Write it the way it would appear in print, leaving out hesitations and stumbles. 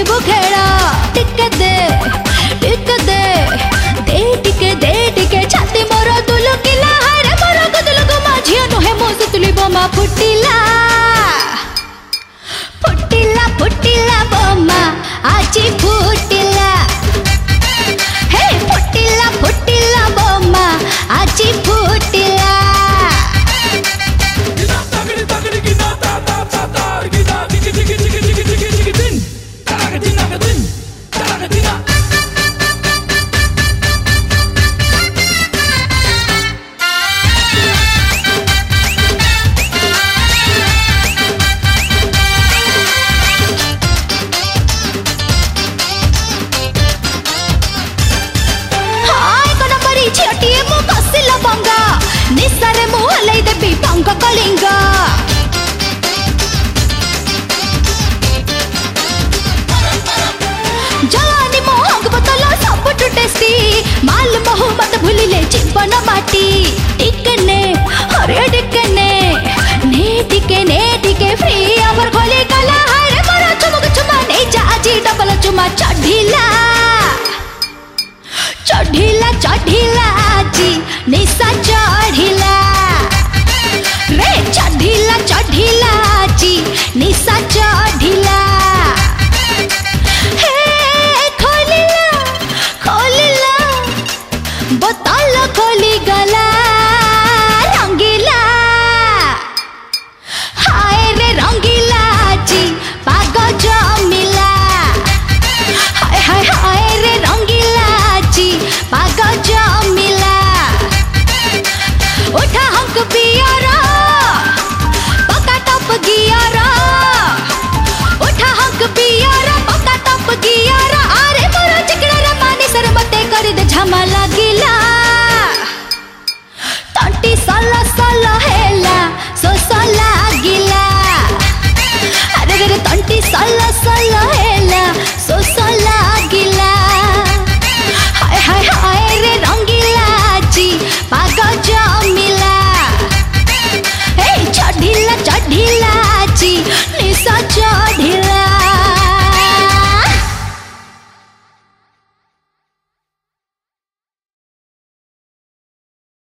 खेलिबो खेला टिके दे छाती मोर तुलुकिला हारे मोर गदलगो माझिया नुहे मो सुतुली बोमा फुटिला फुटिला फुटिला बोमा आजी फुटिला हे फुटिला फुटिला बोमा आजी फुटिला झियोटिए मु बसिला बंगा निसारे मु हलै देबी पंख कलिंगा जवानी मो हंग बतला सब टेस्टी माल महु मत भूलिले जीवन माटी टिकने हरे टिकने ने टिके फ्री अमर खोली गला हरे मोर चुमक चुमा नै जा जी डबल चुमा चढ़िला चढ़िला चढ़िला जी निशा चढ़िला रे चढ़िला चढ़िला जी निशा चढ़िला हे खोलिला खोलिला बोतल खोली गला रंगीला हाय रे रंगीला जी पाग जमिला हाय हाय हाय रे रंगीला जी पाग जमिला उठा हंक पियारा पका टप गियारा उठा हंक पियारा पका टप गियारा अरे मोर चिकड़ा रे मानी सर मते कर दे झमा लागिला तंटी सला सला हेला सो सला गिला अरे रे तंटी सला सला